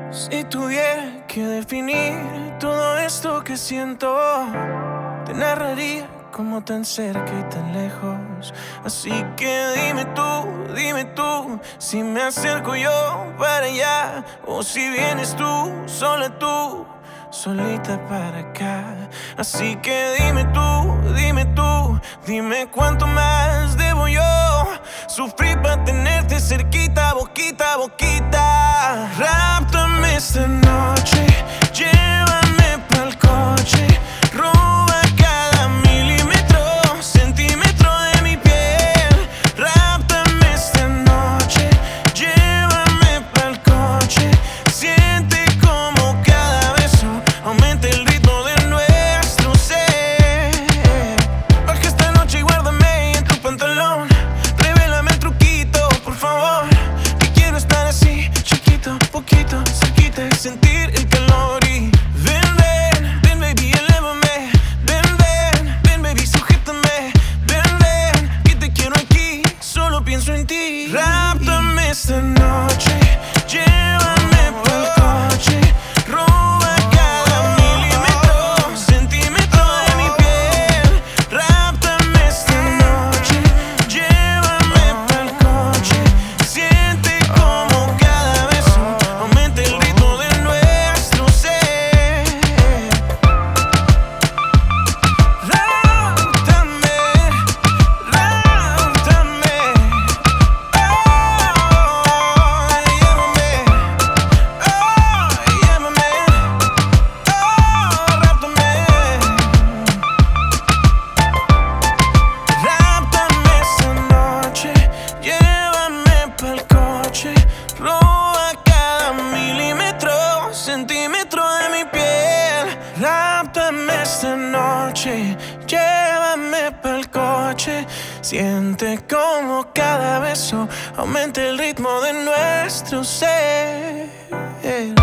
Si tuviera que definir todo esto que siento, te narraría como tan cerca y tan lejos. Así que dime tú, si me acerco yo para allá, o si vienes tú, solita para acá. Así que dime cuánto más debo yo sufrir para tenerte cerquita, boquita a boquita. Ráptame esta noche, llévame pa'l coche, roba cada milímetro, centímetro de mi piel. Ráptame esta noche, llévame pa'l coche, siente como cada beso aumenta el ritmo de nuestro ser. Baja esta noche y guárdame en tu pantalón, revélame el truquito, por favor, que quiero estar así, chiquito, poquito, cerquita y sentir el calor. Y ven baby, elévame, ven baby, sujétame, ven, que te quiero aquí, solo pienso en ti. Ráptame esta noche, llévame pa'l coche, roba cada milímetro, centímetro de mi piel. Ráptame esta noche, llévame pa'l coche, siente como cada beso aumenta el ritmo de nuestro ser. Ráptame, ráptame esta noche, llévame pa'l coche, roba cada milímetro, centímetro de mi piel. Ráptame esta noche, llévame pa'l coche, siente como cada beso aumenta el ritmo de nuestro ser.